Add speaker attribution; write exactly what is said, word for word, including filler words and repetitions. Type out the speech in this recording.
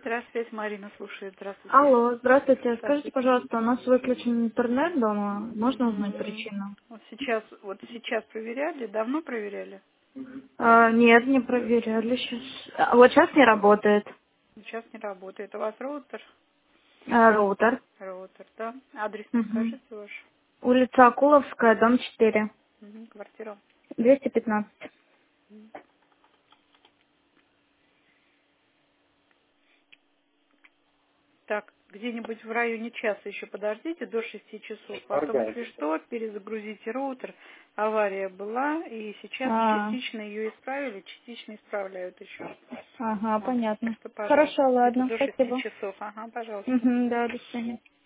Speaker 1: Здравствуйте, Марина слушает. Здравствуйте.
Speaker 2: Алло, здравствуйте. Скажите,
Speaker 1: Здравствуйте.
Speaker 2: пожалуйста, у нас выключен интернет дома. Можно узнать
Speaker 1: М,
Speaker 2: причину?
Speaker 1: Вот сейчас, вот сейчас проверяли, давно проверяли?
Speaker 2: А, нет, не проверяли сейчас. А, вот сейчас не работает
Speaker 1: Сейчас не работает. У вас роутер?
Speaker 2: а, роутер.
Speaker 1: Роутер, да? Адрес не
Speaker 2: Мгм.
Speaker 1: скажите ваш?
Speaker 2: Улица Акуловская, дом четыре,
Speaker 1: Мгм, квартира.
Speaker 2: двести пятнадцать.
Speaker 1: Так, где-нибудь в районе часа еще подождите, до шести часов. Потом, если что, перезагрузите роутер. Авария была, и сейчас
Speaker 2: А,
Speaker 1: частично ее исправили, частично исправляют еще.
Speaker 2: ага,
Speaker 1: Вот. Так
Speaker 2: понятно.
Speaker 1: что,
Speaker 2: Хорошо,
Speaker 1: пожалуйста, где-то
Speaker 2: ладно,
Speaker 1: до шести
Speaker 2: спасибо.
Speaker 1: часов. Ага, пожалуйста.
Speaker 2: Угу, да, до свидания.